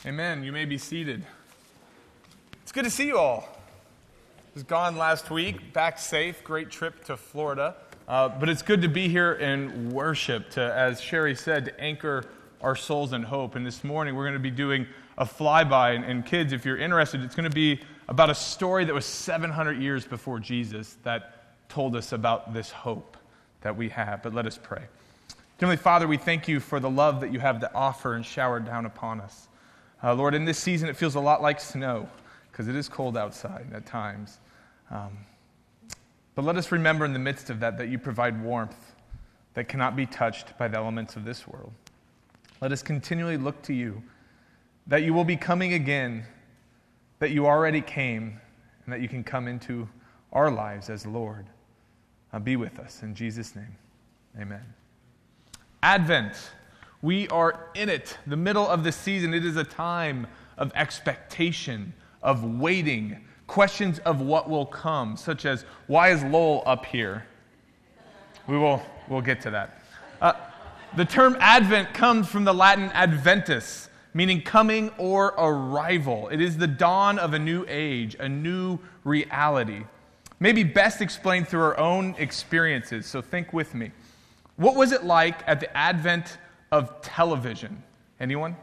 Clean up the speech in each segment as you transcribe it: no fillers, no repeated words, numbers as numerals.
Amen. You may be seated. It's good to see you all. I was gone last week, back safe, great trip to Florida. But it's good to be here and worship, to, as Sherry said, to anchor our souls in hope. And this morning we're going to be doing a flyby. And kids, if you're interested, it's going to be about a story that was 700 years before Jesus that told us about this hope that we have. But let us pray. Heavenly Father, we thank you for the love that you have to offer and shower down upon us. Lord, in this season it feels a lot like snow because it is cold outside at times. But let us remember in the midst of that you provide warmth that cannot be touched by the elements of this world. Let us continually look to you, that you will be coming again, that you already came, and that you can come into our lives as Lord. Be with us. In Jesus' name, amen. Advent. We are in it, the middle of the season. It is a time of expectation, of waiting, questions of what will come, such as, why is Lowell up here? We'll get to that. The term Advent comes from the Latin adventus, meaning coming or arrival. It is the dawn of a new age, a new reality. Maybe best explained through our own experiences, so think with me. What was it like at the advent of television? Anyone?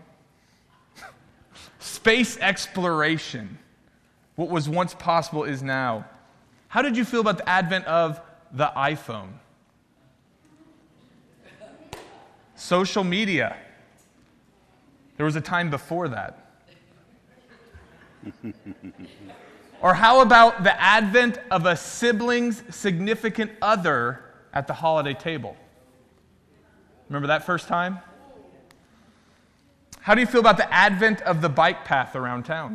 Space exploration. What was once possible is now. How did you feel about the advent of the iPhone? Social media. There was a time before that. Or how about the advent of a sibling's significant other at the holiday table? Remember that first time? How do you feel about the advent of the bike path around town?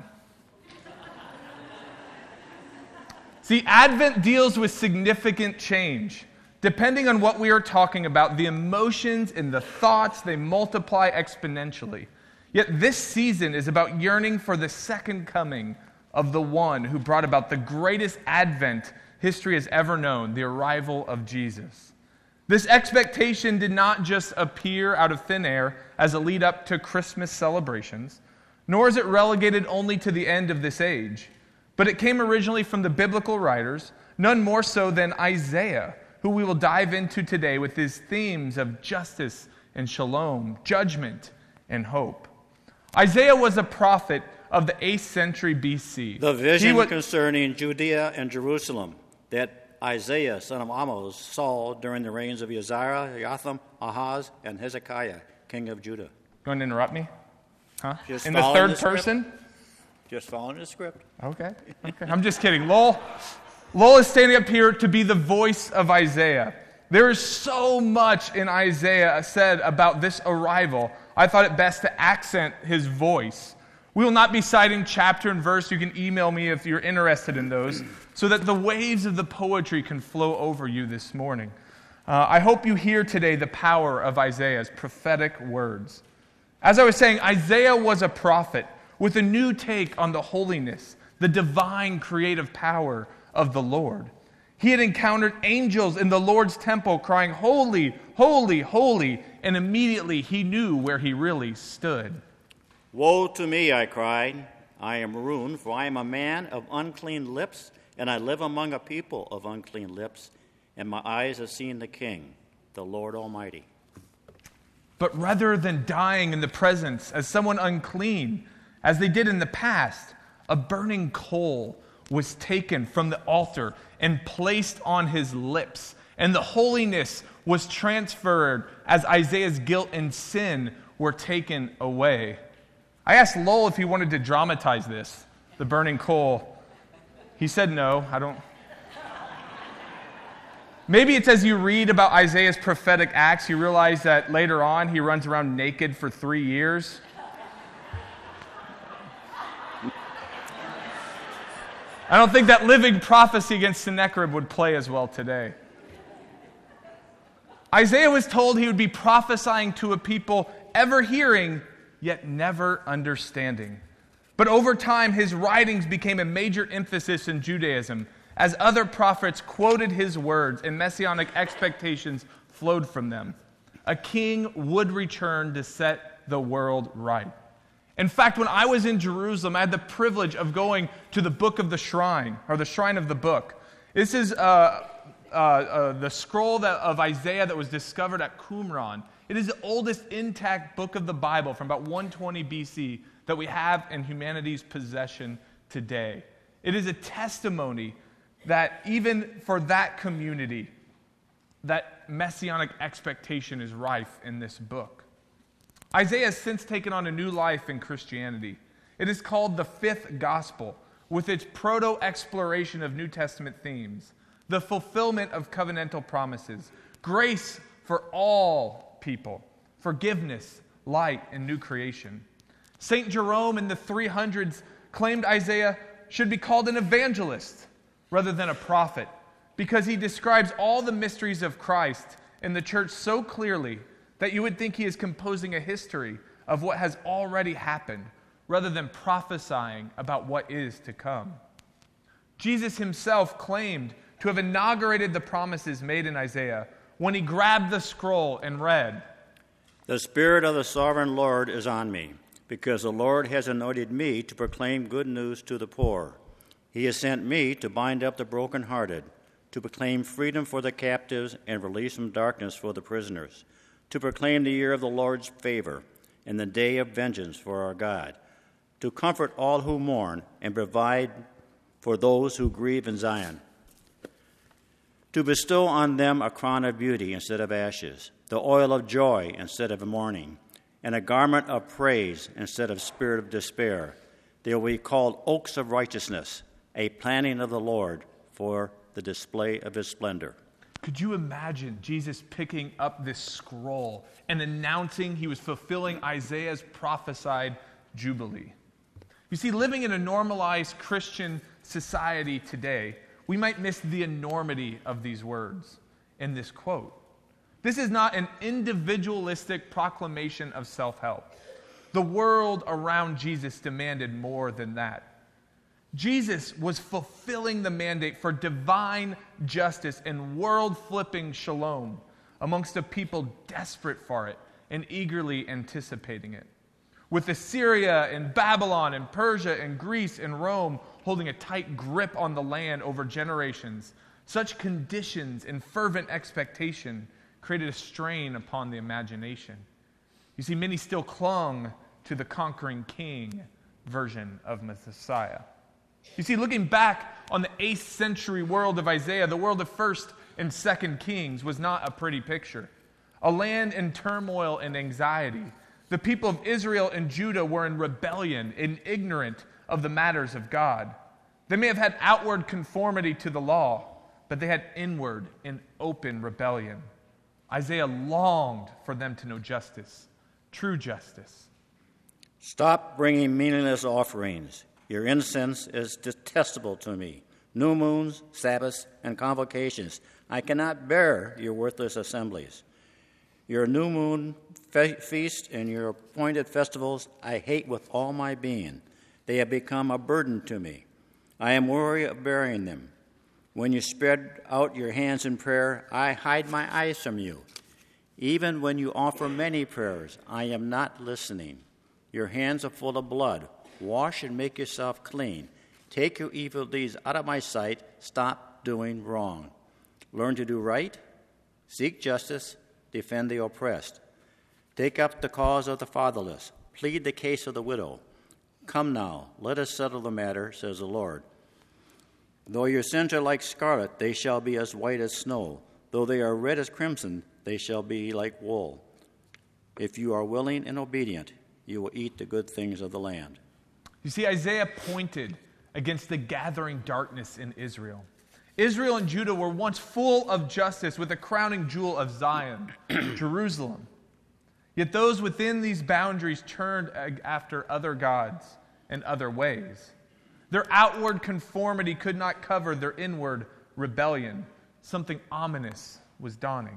See, Advent deals with significant change. Depending on what we are talking about, the emotions and the thoughts, they multiply exponentially. Yet this season is about yearning for the second coming of the one who brought about the greatest Advent history has ever known, the arrival of Jesus. This expectation did not just appear out of thin air as a lead up to Christmas celebrations, nor is it relegated only to the end of this age, but it came originally from the biblical writers, none more so than Isaiah, who we will dive into today with his themes of justice and shalom, judgment and hope. Isaiah was a prophet of the 8th century BC. The vision concerning Judea and Jerusalem that Isaiah, son of Amos, saw during the reigns of Uzziah, Jotham, Ahaz, and Hezekiah, king of Judah. You want to interrupt me? Huh? Just in the third person? Just following the script. Okay. I'm just kidding. Lowell is standing up here to be the voice of Isaiah. There is so much in Isaiah said about this arrival. I thought it best to accent his voice. We will not be citing chapter and verse. You can email me if you're interested in those, so that the waves of the poetry can flow over you this morning. I hope you hear today the power of Isaiah's prophetic words. As I was saying, Isaiah was a prophet with a new take on the holiness, the divine creative power of the Lord. He had encountered angels in the Lord's temple crying, "Holy, holy, holy," and immediately he knew where he really stood. Woe to me, I cried. I am ruined, for I am a man of unclean lips, and I live among a people of unclean lips, and my eyes have seen the King, the Lord Almighty. But rather than dying in the presence as someone unclean, as they did in the past, a burning coal was taken from the altar and placed on his lips, and the holiness was transferred as Isaiah's guilt and sin were taken away. I asked Lowell if he wanted to dramatize this, the burning coal. He said no, I don't. Maybe it's as you read about Isaiah's prophetic acts, you realize that later on he runs around naked for 3 years. I don't think that living prophecy against Sennacherib would play as well today. Isaiah was told he would be prophesying to a people ever hearing, yet never understanding. But over time, his writings became a major emphasis in Judaism, as other prophets quoted his words and messianic expectations flowed from them. A king would return to set the world right. In fact, when I was in Jerusalem, I had the privilege of going to the Book of the Shrine, or the Shrine of the Book. This is the scroll of Isaiah that was discovered at Qumran. It is the oldest intact book of the Bible from about 120 BC that we have in humanity's possession today. It is a testimony that even for that community, that messianic expectation is rife in this book. Isaiah has since taken on a new life in Christianity. It is called the Fifth Gospel, with its proto-exploration of New Testament themes, the fulfillment of covenantal promises, grace for all people, forgiveness, light, and new creation. St. Jerome in the 300s claimed Isaiah should be called an evangelist rather than a prophet, because he describes all the mysteries of Christ in the church so clearly that you would think he is composing a history of what has already happened, rather than prophesying about what is to come. Jesus himself claimed to have inaugurated the promises made in Isaiah when he grabbed the scroll and read, "The Spirit of the Sovereign Lord is on me, because the Lord has anointed me to proclaim good news to the poor. He has sent me to bind up the brokenhearted, to proclaim freedom for the captives and release from darkness for the prisoners, to proclaim the year of the Lord's favor and the day of vengeance for our God, to comfort all who mourn and provide for those who grieve in Zion, to bestow on them a crown of beauty instead of ashes, the oil of joy instead of mourning, and a garment of praise instead of spirit of despair. They will be called oaks of righteousness, a planting of the Lord for the display of his splendor." Could you imagine Jesus picking up this scroll and announcing he was fulfilling Isaiah's prophesied Jubilee? You see, living in a normalized Christian society today, we might miss the enormity of these words in this quote. This is not an individualistic proclamation of self-help. The world around Jesus demanded more than that. Jesus was fulfilling the mandate for divine justice and world-flipping shalom amongst a people desperate for it and eagerly anticipating it. With Assyria and Babylon and Persia and Greece and Rome holding a tight grip on the land over generations, such conditions and fervent expectation created a strain upon the imagination. You see, many still clung to the conquering king version of Messiah. You see, looking back on the 8th century world of Isaiah, the world of 1st and 2nd Kings was not a pretty picture. A land in turmoil and anxiety. The people of Israel and Judah were in rebellion and ignorant of the matters of God. They may have had outward conformity to the law, but they had inward and open rebellion. Isaiah longed for them to know justice, true justice. "Stop bringing meaningless offerings. Your incense is detestable to me. New moons, Sabbaths, and convocations. I cannot bear your worthless assemblies. Your new moon feast and your appointed festivals I hate with all my being. They have become a burden to me. I am weary of bearing them. When you spread out your hands in prayer, I hide my eyes from you. Even when you offer many prayers, I am not listening. Your hands are full of blood. Wash and make yourself clean. Take your evil deeds out of my sight. Stop doing wrong. Learn to do right. Seek justice. Defend the oppressed. Take up the cause of the fatherless. Plead the case of the widow. Come now, let us settle the matter, says the Lord. Though your sins are like scarlet, they shall be as white as snow. Though they are red as crimson, they shall be like wool. If you are willing and obedient, you will eat the good things of the land." You see, Isaiah pointed against the gathering darkness in Israel. Israel and Judah were once full of justice with the crowning jewel of Zion, Jerusalem. Yet those within these boundaries turned after other gods and other ways. Their outward conformity could not cover their inward rebellion. Something ominous was dawning.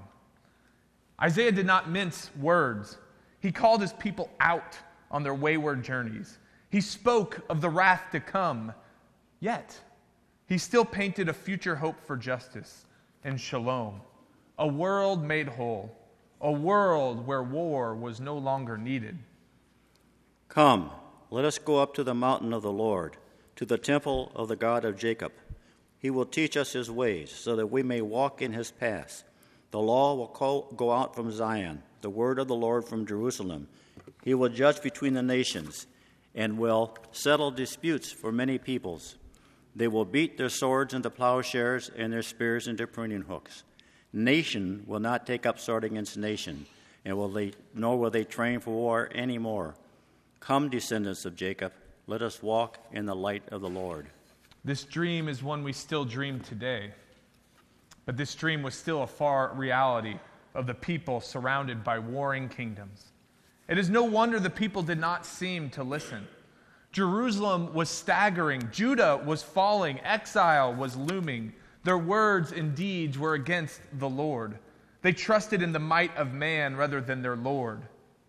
Isaiah did not mince words. He called his people out on their wayward journeys. He spoke of the wrath to come, yet he still painted a future hope for justice and shalom, a world made whole, a world where war was no longer needed. "Come, let us go up to the mountain of the Lord, to the temple of the God of Jacob. He will teach us his ways, so that we may walk in his paths. The law will go out from Zion, the word of the Lord from Jerusalem. He will judge between the nations, and will settle disputes for many peoples. They will beat their swords into plowshares and their spears into pruning hooks. Nation will not take up sword against nation, nor will they train for war any more. Come, descendants of Jacob, let us walk in the light of the Lord. This dream is one we still dream today. But this dream was still a far reality of the people surrounded by warring kingdoms. It is no wonder the people did not seem to listen. Jerusalem was staggering. Judah was falling. Exile was looming. Their words and deeds were against the Lord. They trusted in the might of man rather than their Lord.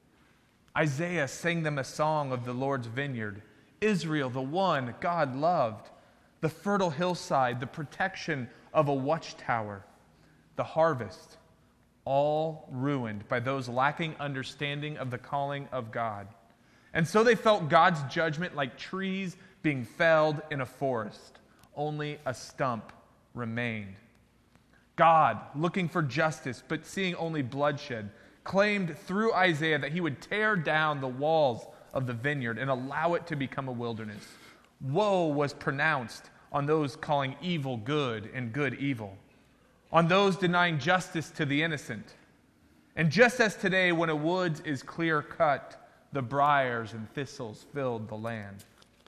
Isaiah sang them a song of the Lord's vineyard. Israel, the one God loved. The fertile hillside, the protection of a watchtower. The harvest, all ruined by those lacking understanding of the calling of God. And so they felt God's judgment like trees being felled in a forest. Only a stump remained. God, looking for justice but seeing only bloodshed, claimed through Isaiah that he would tear down the walls of the vineyard and allow it to become a wilderness. Woe was pronounced on those calling evil good and good evil, on those denying justice to the innocent. And just as today, when a wood is clear cut, the briars and thistles filled the land.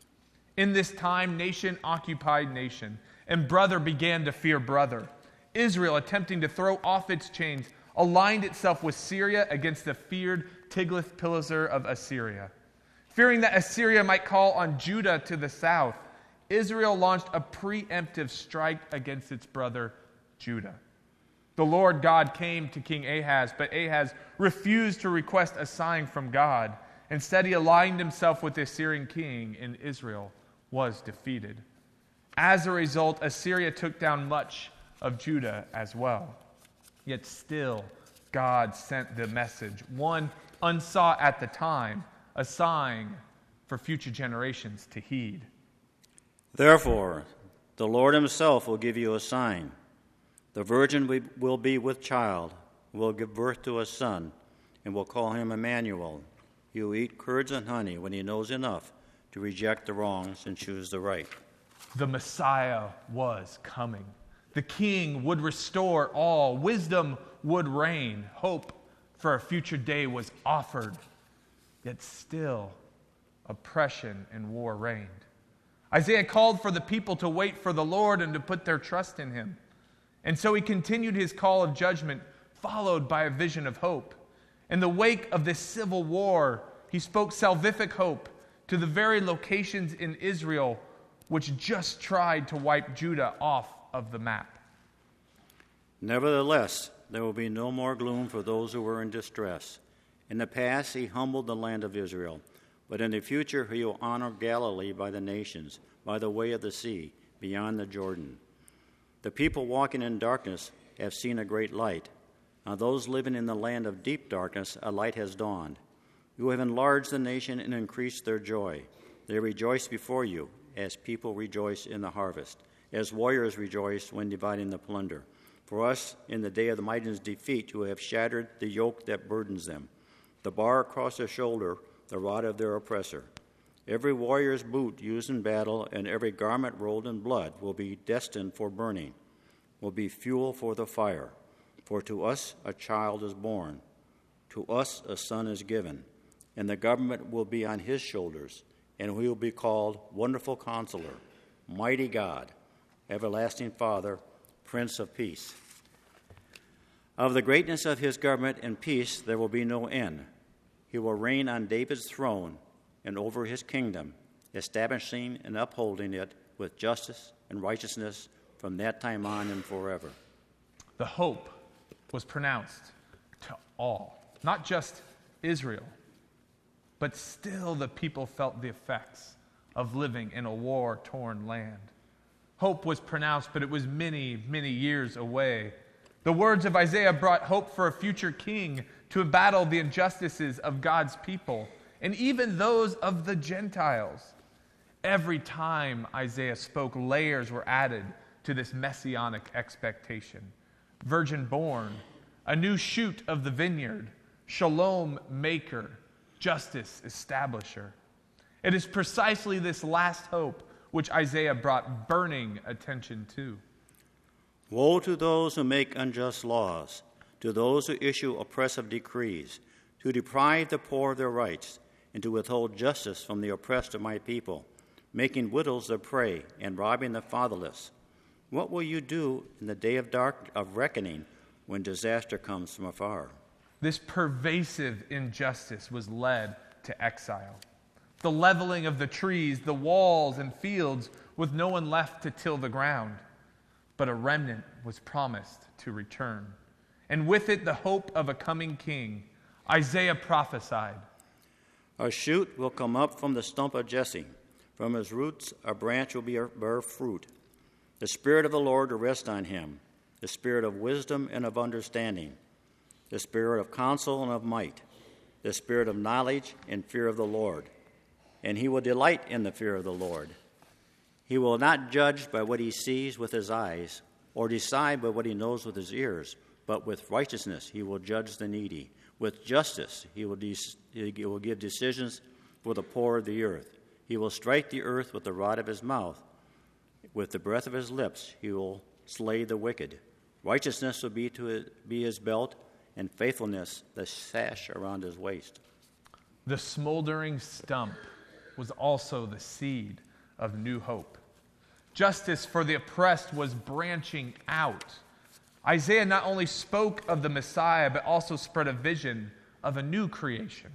In this time, nation occupied nation, and brother began to fear brother. Israel, attempting to throw off its chains, aligned itself with Syria against the feared Tiglath-Pileser of Assyria. Fearing that Assyria might call on Judah to the south, Israel launched a preemptive strike against its brother Judah. The Lord God came to King Ahaz, but Ahaz refused to request a sign from God. Instead, he aligned himself with the Assyrian king, and Israel was defeated. As a result, Assyria took down much of Judah as well. Yet still, God sent the message, one unsought at the time, a sign for future generations to heed. Therefore, the Lord himself will give you a sign. The virgin will be with child, will give birth to a son, and will call him Emmanuel. He will eat curds and honey when he knows enough to reject the wrongs and choose the right. The Messiah was coming. The King would restore all. Wisdom would reign. Hope for a future day was offered. Yet still, oppression and war reigned. Isaiah called for the people to wait for the Lord and to put their trust in him. And so he continued his call of judgment, followed by a vision of hope. In the wake of this civil war, he spoke salvific hope to the very locations in Israel which just tried to wipe Judah off of the map. Nevertheless, there will be no more gloom for those who were in distress. In the past, he humbled the land of Israel, but in the future, he will honor Galilee by the nations, by the way of the sea, beyond the Jordan. The people walking in darkness have seen a great light. On those living in the land of deep darkness, a light has dawned. You have enlarged the nation and increased their joy. They rejoice before you, as people rejoice in the harvest, as warriors rejoice when dividing the plunder. For us, in the day of the mighty's defeat, you have shattered the yoke that burdens them, the bar across their shoulder, the rod of their oppressor. Every warrior's boot used in battle and every garment rolled in blood will be destined for burning, will be fuel for the fire. For to us a child is born, to us a son is given, and the government will be on his shoulders, and he will be called Wonderful Counselor, Mighty God, Everlasting Father, Prince of Peace. Of the greatness of his government and peace there will be no end. He will reign on David's throne and over his kingdom, establishing and upholding it with justice and righteousness from that time on and forever. The hope was pronounced to all, not just Israel, but still the people felt the effects of living in a war-torn land. Hope was pronounced, but it was many, many years away. The words of Isaiah brought hope for a future king to battle the injustices of God's people. and even those of the Gentiles. Every time Isaiah spoke, layers were added to this messianic expectation. Virgin born, a new shoot of the vineyard, shalom maker, justice establisher. It is precisely this last hope which Isaiah brought burning attention to. Woe to those who make unjust laws, to those who issue oppressive decrees, to deprive the poor of their rights, and to withhold justice from the oppressed of my people, making widows their prey and robbing the fatherless. What will you do in the day of reckoning when disaster comes from afar? This pervasive injustice was led to exile. The leveling of the trees, the walls and fields, with no one left to till the ground. But a remnant was promised to return. And with it the hope of a coming king. Isaiah prophesied, A shoot will come up from the stump of Jesse. From his roots a branch will bear fruit. The Spirit of the Lord will rest on him, the Spirit of wisdom and of understanding, the Spirit of counsel and of might, the Spirit of knowledge and fear of the Lord. And he will delight in the fear of the Lord. He will not judge by what he sees with his eyes, or decide by what he knows with his ears, but with righteousness he will judge the needy. With justice he will give decisions for the poor of the earth. He will strike the earth with the rod of his mouth. With the breath of his lips he will slay the wicked. Righteousness will be his belt, and faithfulness the sash around his waist. The smoldering stump was also the seed of new hope. Justice for the oppressed was branching out. Isaiah not only spoke of the Messiah, but also spread a vision of a new creation.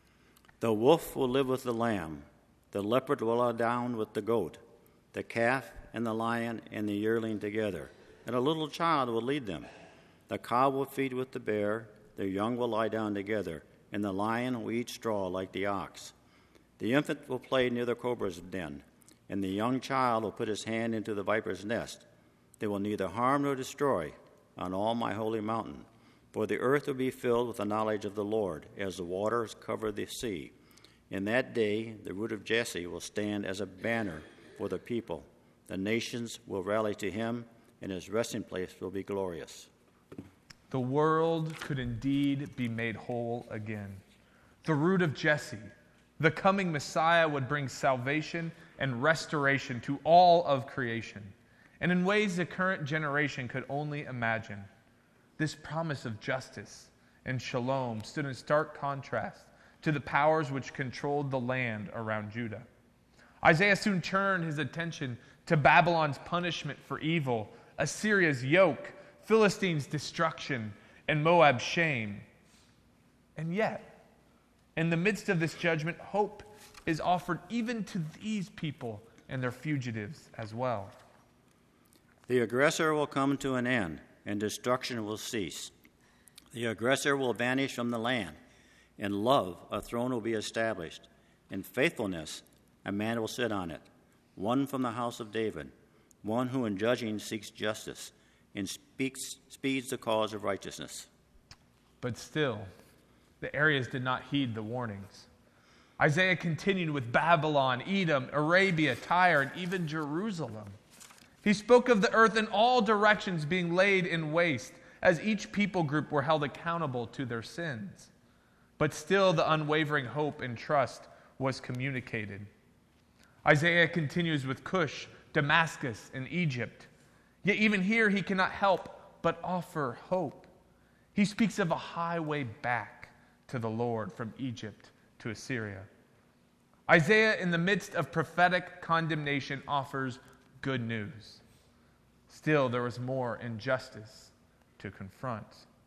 The wolf will live with the lamb. The leopard will lie down with the goat. The calf and the lion and the yearling together. And a little child will lead them. The cow will feed with the bear. Their young will lie down together. And the lion will eat straw like the ox. The infant will play near the cobra's den. And the young child will put his hand into the viper's nest. They will neither harm nor destroy on all my holy mountain. For the earth will be filled with the knowledge of the Lord, as the waters cover the sea. In that day, the root of Jesse will stand as a banner for the people. The nations will rally to him, and his resting place will be glorious. The world could indeed be made whole again. The root of Jesse, the coming Messiah, would bring salvation and restoration to all of creation, and in ways the current generation could only imagine. This promise of justice and shalom stood in stark contrast to the powers which controlled the land around Judah. Isaiah soon turned his attention to Babylon's punishment for evil, Assyria's yoke, Philistines' destruction, and Moab's shame. And yet, in the midst of this judgment, hope is offered even to these people and their fugitives as well. The aggressor will come to an end, and destruction will cease. The aggressor will vanish from the land. In love, a throne will be established. In faithfulness, a man will sit on it, one from the house of David, one who in judging seeks justice and speeds the cause of righteousness. But still, the areas did not heed the warnings. Isaiah continued with Babylon, Edom, Arabia, Tyre, and even Jerusalem. He spoke of the earth in all directions being laid in waste, as each people group were held accountable to their sins. But still, the unwavering hope and trust was communicated. Isaiah continues with Cush, Damascus, and Egypt. Yet even here, he cannot help but offer hope. He speaks of a highway back to the Lord from Egypt to Assyria. Isaiah, in the midst of prophetic condemnation, offers good news. Still, there was more injustice to confront.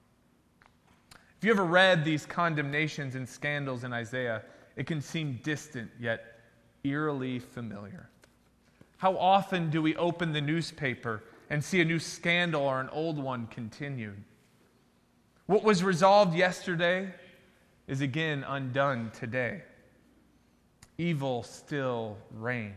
If you ever read these condemnations and scandals in Isaiah, it can seem distant yet eerily familiar. How often do we open the newspaper and see a new scandal or an old one continued? What was resolved yesterday is again undone today. Evil still reigns.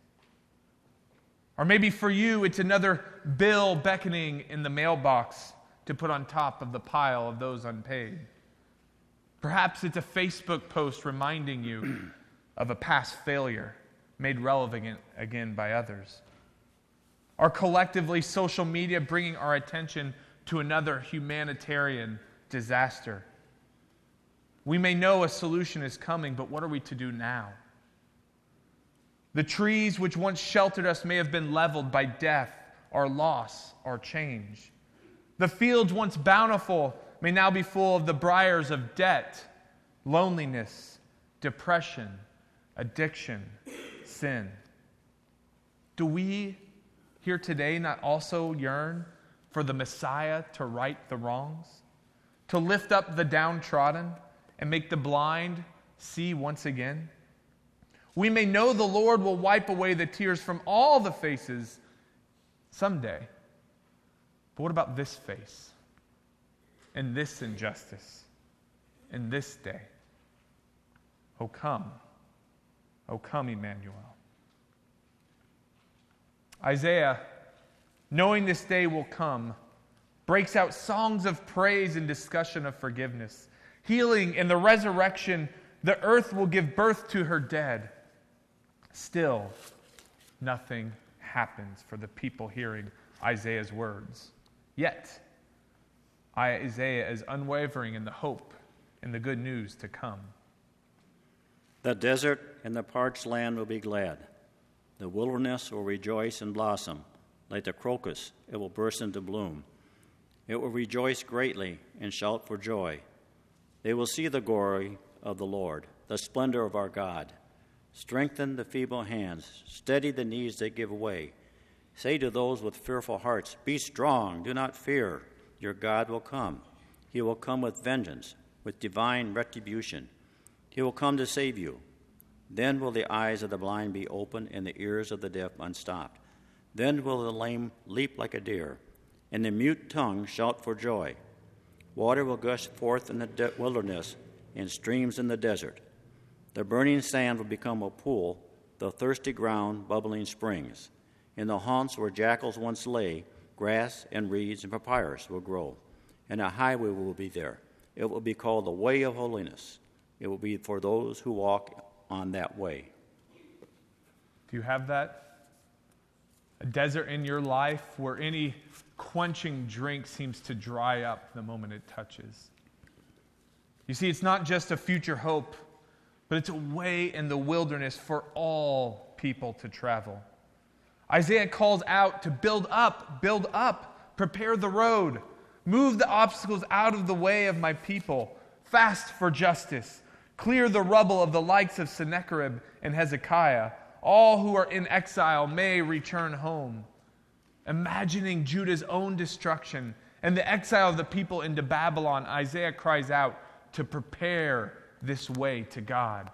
Or maybe for you, it's another bill beckoning in the mailbox to put on top of the pile of those unpaid. Perhaps it's a Facebook post reminding you of a past failure made relevant again by others. Or collectively, social media bringing our attention to another humanitarian disaster. We may know a solution is coming, but what are we to do now? The trees which once sheltered us may have been leveled by death, or loss, or change. The fields once bountiful may now be full of the briars of debt, loneliness, depression, addiction, sin. Do we here today not also yearn for the Messiah to right the wrongs, to lift up the downtrodden and make the blind see once again? We may know the Lord will wipe away the tears from all the faces someday. But what about this face and this injustice and this day? O come, Emmanuel. Isaiah, knowing this day will come, breaks out songs of praise and discussion of forgiveness. Healing and the resurrection, the earth will give birth to her dead. Still, nothing happens for the people hearing Isaiah's words. Yet, Isaiah is unwavering in the hope and the good news to come. The desert and the parched land will be glad. The wilderness will rejoice and blossom. Like the crocus, it will burst into bloom. It will rejoice greatly and shout for joy. They will see the glory of the Lord, the splendor of our God. Strengthen the feeble hands, steady the knees that give way. Say to those with fearful hearts, be strong, do not fear. Your God will come. He will come with vengeance, with divine retribution. He will come to save you. Then will the eyes of the blind be opened and the ears of the deaf unstopped. Then will the lame leap like a deer, and the mute tongue shout for joy. Water will gush forth in the wilderness and streams in the desert. The burning sand will become a pool, the thirsty ground bubbling springs. In the haunts where jackals once lay, grass and reeds and papyrus will grow, and a highway will be there. It will be called the way of holiness. It will be for those who walk on that way. Do you have that? A desert in your life where any quenching drink seems to dry up the moment it touches. You see, it's not just a future hope, but it's a way in the wilderness for all people to travel. Isaiah calls out to build up, prepare the road, move the obstacles out of the way of my people, fast for justice, clear the rubble of the likes of Sennacherib and Hezekiah. All who are in exile may return home. Imagining Judah's own destruction and the exile of the people into Babylon, Isaiah cries out to prepare this way to God.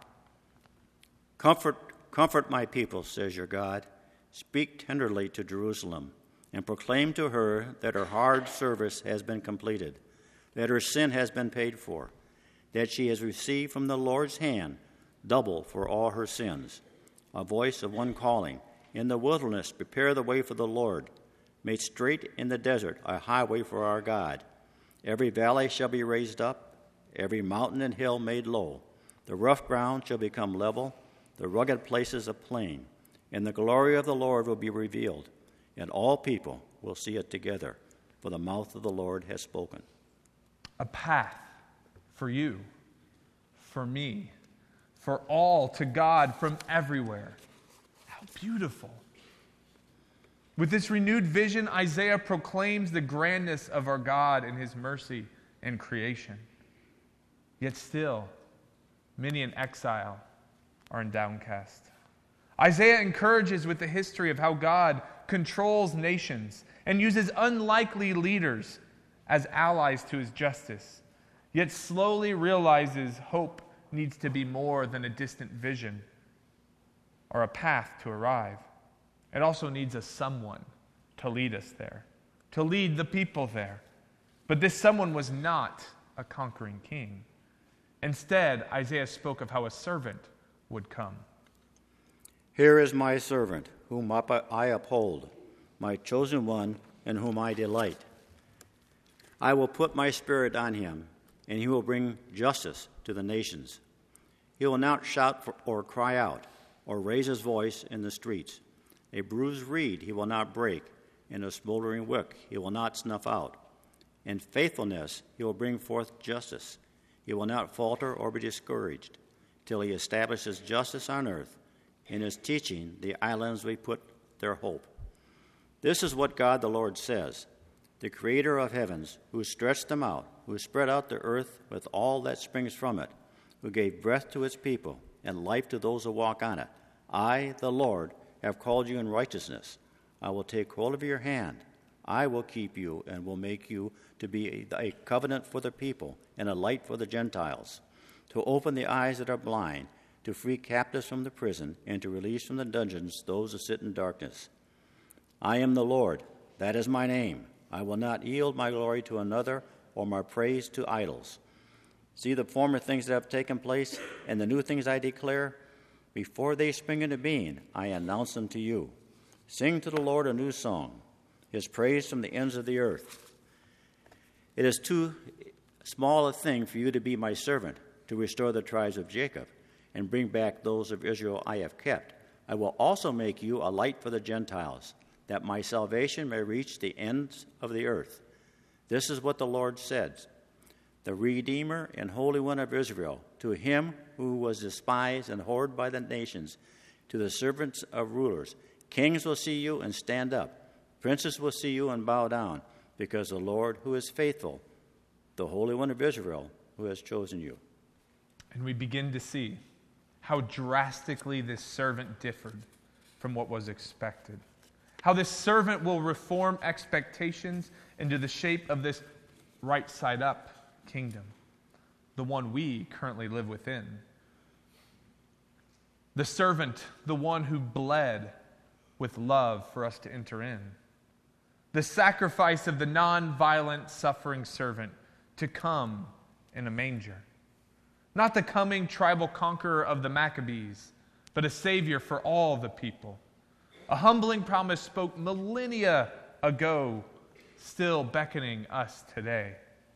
Comfort my people, says your God. Speak tenderly to Jerusalem and proclaim to her that her hard service has been completed, that her sin has been paid for, that she has received from the Lord's hand double for all her sins. A voice of one calling, in the wilderness, prepare the way for the Lord. Make straight in the desert a highway for our God. Every valley shall be raised up, every mountain and hill made low. The rough ground shall become level, the rugged places a plain. And the glory of the Lord will be revealed, and all people will see it together, for the mouth of the Lord has spoken. A path for you, for me, for all to God from everywhere. How beautiful. With this renewed vision, Isaiah proclaims the grandness of our God and his mercy and creation. Yet still, many in exile are in downcast. Isaiah encourages with the history of how God controls nations and uses unlikely leaders as allies to his justice, yet slowly realizes hope needs to be more than a distant vision or a path to arrive. It also needs a someone to lead us there, to lead the people there. But this someone was not a conquering king. Instead, Isaiah spoke of how a servant would come. Here is my servant, whom I uphold, my chosen one, in whom I delight. I will put my spirit on him, and he will bring justice to the nations. He will not shout or cry out, or raise his voice in the streets. A bruised reed he will not break, and a smoldering wick he will not snuff out. In faithfulness he will bring forth justice. He will not falter or be discouraged, till he establishes justice on earth. In his teaching the islands will put their hope. This is what God the Lord says, the creator of heavens, who stretched them out, who spread out the earth with all that springs from it, who gave breath to its people and life to those who walk on it. I, the Lord, have called you in righteousness. I will take hold of your hand. I will keep you and will make you to be a covenant for the people and a light for the Gentiles, to open the eyes that are blind, to free captives from the prison, and to release from the dungeons those who sit in darkness. I am the Lord, that is my name. I will not yield my glory to another or my praise to idols. See the former things that have taken place and the new things I declare. Before they spring into being, I announce them to you. Sing to the Lord a new song, his praise from the ends of the earth. It is too small a thing for you to be my servant, to restore the tribes of Jacob and bring back those of Israel I have kept. I will also make you a light for the Gentiles, that my salvation may reach the ends of the earth. This is what the Lord says, the Redeemer and Holy One of Israel, to him who was despised and abhorred by the nations, to the servants of rulers. Kings will see you and stand up. Princes will see you and bow down, because the Lord who is faithful, the Holy One of Israel, who has chosen you. And we begin to see how drastically this servant differed from what was expected. How this servant will reform expectations into the shape of this right side up kingdom, the one we currently live within. The servant, the one who bled with love for us to enter in. The sacrifice of the non-violent suffering servant to come in a manger. Not the coming tribal conqueror of the Maccabees, but a savior for all the people. A humbling promise spoke millennia ago, still beckoning us today.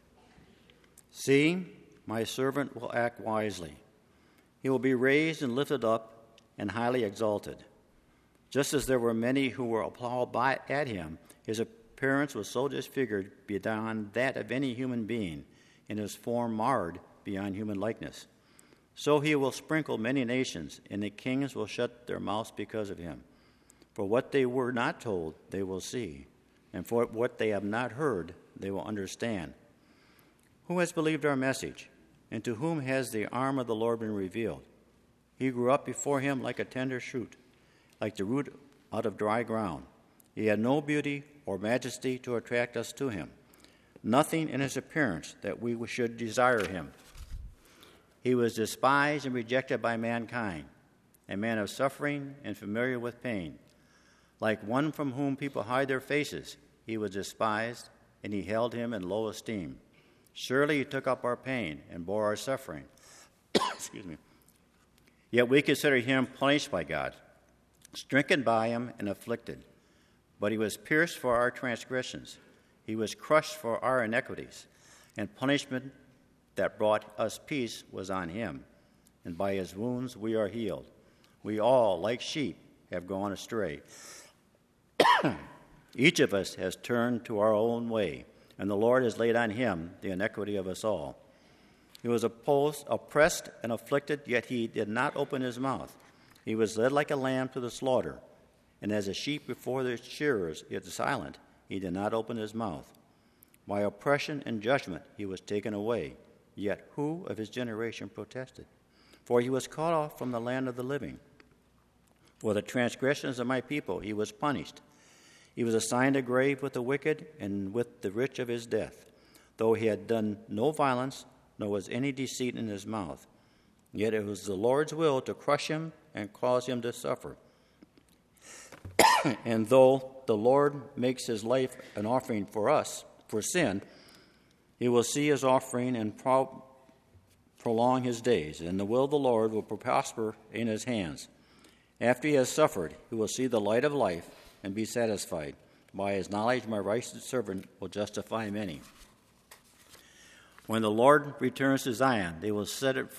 See, my servant will act wisely. He will be raised and lifted up and highly exalted. Just as there were many who were appalled at him, his appearance was so disfigured beyond that of any human being, and his form marred beyond human likeness. So he will sprinkle many nations, and the kings will shut their mouths because of him. For what they were not told, they will see, and for what they have not heard, they will understand. Who has believed our message, and to whom has the arm of the Lord been revealed? He grew up before him like a tender shoot, like the root out of dry ground. He had no beauty or majesty to attract us to him, nothing in his appearance that we should desire him. He was despised and rejected by mankind, a man of suffering and familiar with pain. Like one from whom people hide their faces, he was despised, and he held him in low esteem. Surely he took up our pain and bore our suffering. Excuse me. Yet we consider him punished by God, stricken by him and afflicted. But he was pierced for our transgressions. He was crushed for our iniquities, and punishment that brought us peace was on him. And by his wounds we are healed. We all, like sheep, have gone astray. Each of us has turned to our own way, and the Lord has laid on him the iniquity of us all. He was oppressed and afflicted, yet he did not open his mouth. He was led like a lamb to the slaughter, and as a sheep before the shearers is silent, he did not open his mouth. By oppression and judgment he was taken away, yet who of his generation protested? For he was cut off from the land of the living. For the transgressions of my people he was punished. He was assigned a grave with the wicked and with the rich of his death, though he had done no violence, nor was any deceit in his mouth. Yet it was the Lord's will to crush him and cause him to suffer. And though the Lord makes his life an offering for us, for sin, he will see his offering and prolong his days, and the will of the Lord will prosper in his hands. After he has suffered, he will see the light of life and be satisfied. By his knowledge, my righteous servant will justify many. When the Lord returns to Zion, they will set it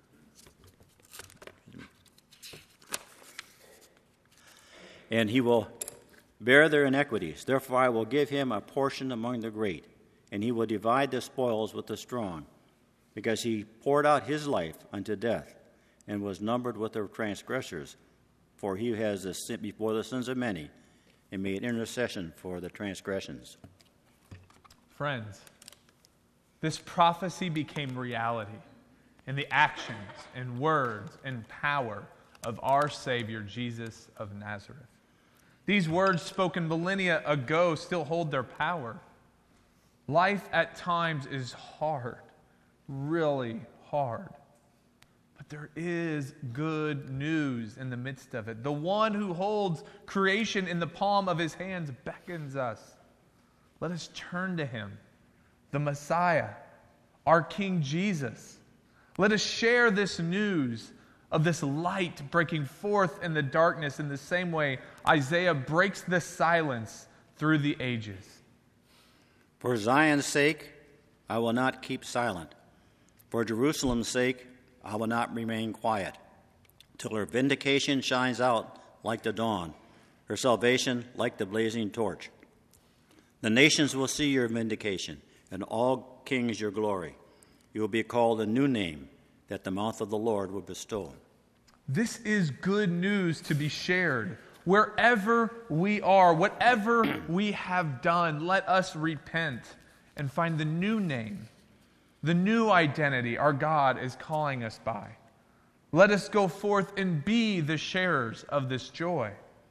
and he will bear their iniquities. Therefore I will give him a portion among the great, and he will divide the spoils with the strong, because he poured out his life unto death, and was numbered with the transgressors. For he has the sin before the sins of many, and made intercession for the transgressions. Friends, this prophecy became reality in the actions and words and power of our Savior, Jesus of Nazareth. These words spoken millennia ago still hold their power. Life at times is hard, really hard. But there is good news in the midst of it. The one who holds creation in the palm of his hands beckons us. Let us turn to him, the Messiah, our King Jesus. Let us share this news of this light breaking forth in the darkness in the same way Isaiah breaks the silence through the ages. For Zion's sake, I will not keep silent. For Jerusalem's sake, I will not remain quiet, till her vindication shines out like the dawn, her salvation like the blazing torch. The nations will see your vindication, and all kings your glory. You will be called a new name that the mouth of the Lord will bestow. This is good news to be shared. Wherever we are, whatever we have done, let us repent and find the new name, the new identity our God is calling us by. Let us go forth and be the sharers of this joy.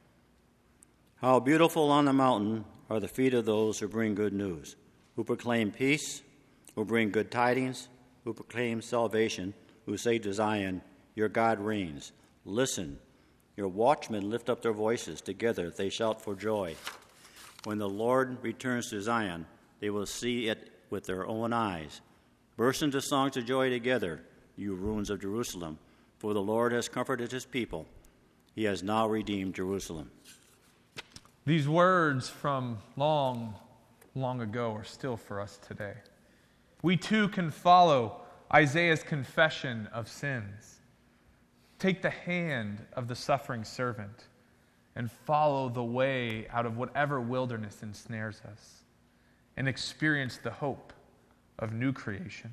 How beautiful on the mountain are the feet of those who bring good news, who proclaim peace, who bring good tidings, who proclaim salvation, who say to Zion, your God reigns. Listen, your watchmen lift up their voices. Together they shout for joy. When the Lord returns to Zion, they will see it with their own eyes. Burst into songs of joy together, you ruins of Jerusalem, for the Lord has comforted his people. He has now redeemed Jerusalem. These words from long ago are still for us today. We too can follow Isaiah's confession of sins. Take the hand of the suffering servant and follow the way out of whatever wilderness ensnares us and experience the hope of new creation.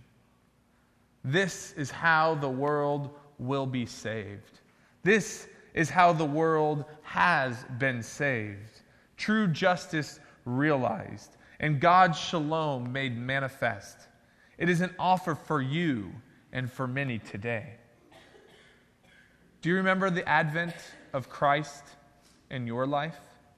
This is how the world will be saved. This is how the world has been saved. True justice realized and God's shalom made manifest. It is an offer for you and for many today. Do you remember the advent of Christ in your life?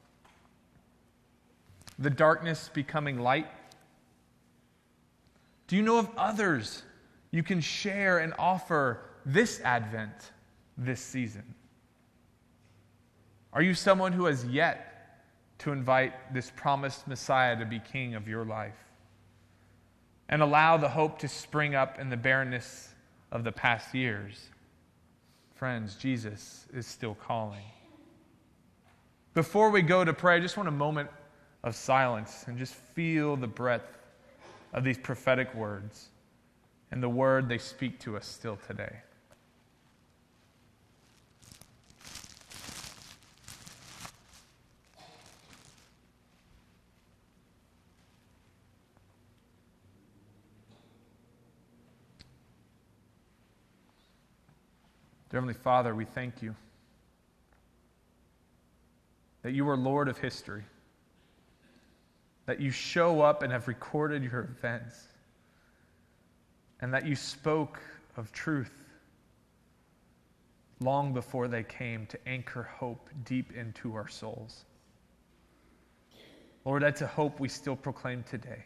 The darkness becoming light? Do you know of others you can share and offer this Advent, this season? Are you someone who has yet to invite this promised Messiah to be king of your life and allow the hope to spring up in the barrenness of the past years? Friends, Jesus is still calling. Before we go to pray, I just want a moment of silence and just feel the breadth of these prophetic words and the word they speak to us still today. Dear Heavenly Father, we thank you that you are Lord of history, that you show up and have recorded your events, and that you spoke of truth long before they came to anchor hope deep into our souls. Lord, that's a hope we still proclaim today.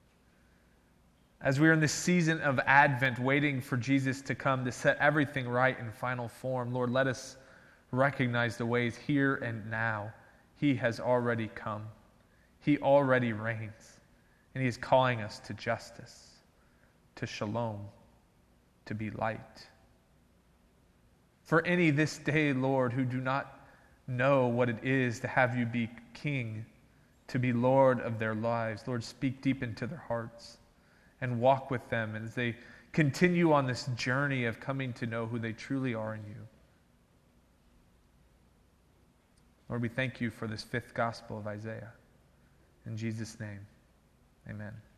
As we are in this season of Advent, waiting for Jesus to come to set everything right in final form, Lord, let us recognize the ways here and now he has already come. He already reigns, and he is calling us to justice, to shalom, to be light. For any this day, Lord, who do not know what it is to have you be king, to be Lord of their lives, Lord, speak deep into their hearts and walk with them as they continue on this journey of coming to know who they truly are in you. Lord, we thank you for this fifth gospel of Isaiah. In Jesus' name, amen.